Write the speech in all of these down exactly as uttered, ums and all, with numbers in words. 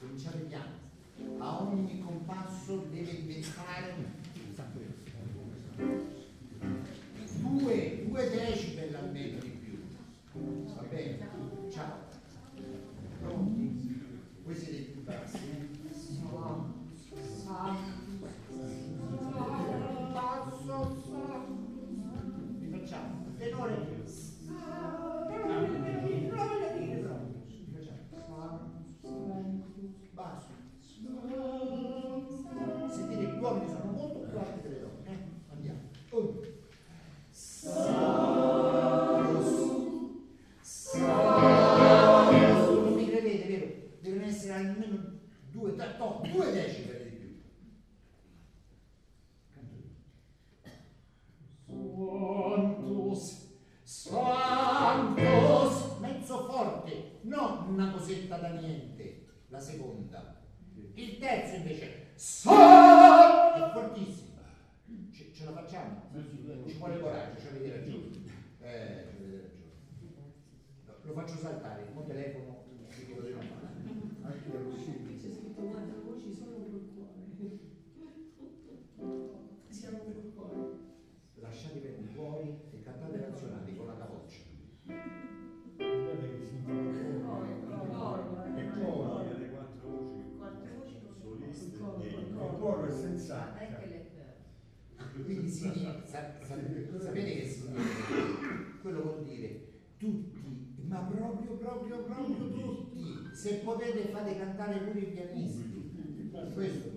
cominciate piano. A ogni compasso deve diventare due, due decibel almeno di più. Va bene? Ciao. Pronti? Voi siete i più bassi, eh? Basso, rifacciamo. Tenore. Basso. Sentite, gli uomini sono molto più alti delle donne, eh? Andiamo. Uno. Non mi credete, vero? Devono essere almeno due, no, due decibel di più. Santos, Santos, mezzo forte, non una cosetta da niente, la seconda. Il terzo invece Sa! È fortissimo. Ce, ce la facciamo? Ci vuole coraggio, ci avete ragione. Eh, ci avete ragione. No, lo faccio saltare, il mio telefono vi chiedo di non fare. Anche da così. C'è scritto guarda voci solo col cuore. Siamo col cuore. Lasciate per fuori e cantate nazionali con la capoccia. Guarda che si E poi le quattro voci soliste e il coro è senza Quindi significa, sa, sa, sapete che significa? Quello vuol dire tutti, ma proprio, proprio, proprio tutti. Se potete fate cantare pure i pianisti. Questo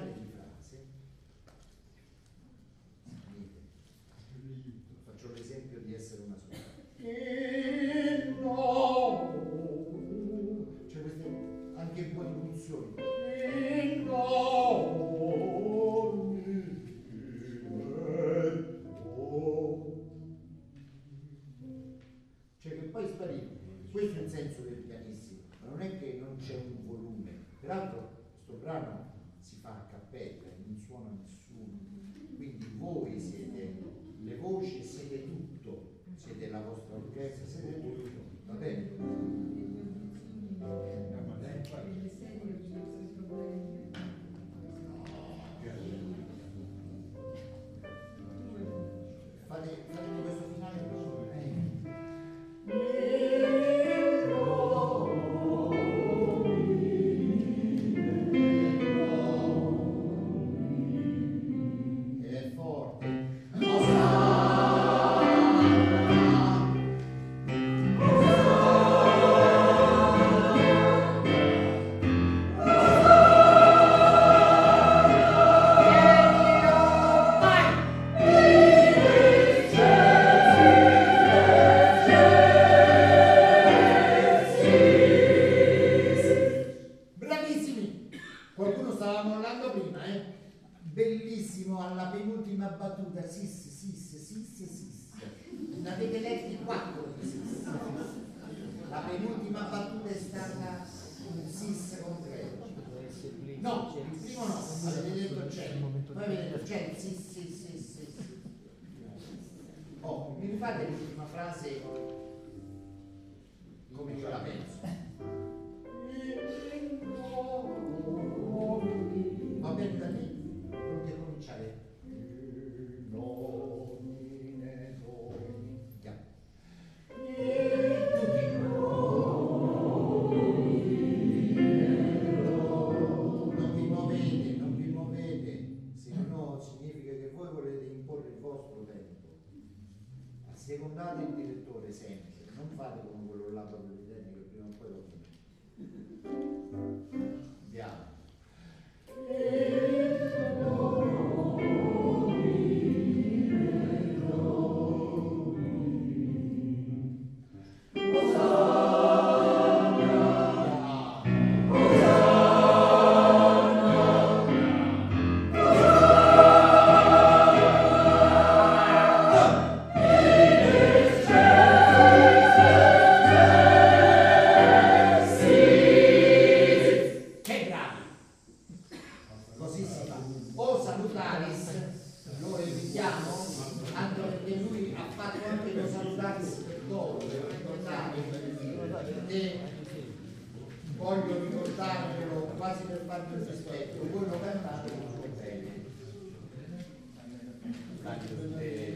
finale di frase, faccio l'esempio di essere una sola. E no, c'è queste anche un po' di pulsioni. E no, cioè che poi sparire. Questo è il senso del pianissimo, ma non è che non c'è un volume. Peraltro questo brano si fa a cappella, non suona nessuno, quindi voi siete le voci e siete tutto, siete la vostra orchestra, siete tutto, va bene? Le sedie i nostri problemi. Fate, fate questo finale proprio. È forte. Bravissimi! Qualcuno stava mollando prima, eh? Bellissimo alla penultima battuta, sis, sis, sis, sis. Ne avete letti quattro di sis. La penultima battuta è stata un sis concreto. No, il primo no, avete detto c'è. Poi avete detto c'è, sis, sis, sis, sis. Oh, mi rifate l'ultima frase come io la penso. Va bene da me? Pronti a cominciare? Andiamo. Tutti. Non vi muovete, non vi muovete, se no significa che voi volete imporre il vostro tempo. Assecondate il direttore sempre, non fate come quello là proprio di tempo che prima o poi lo finite. Andiamo. Voglio ricordarvelo quasi per farvi un rispetto, voi lo cantate molto bene.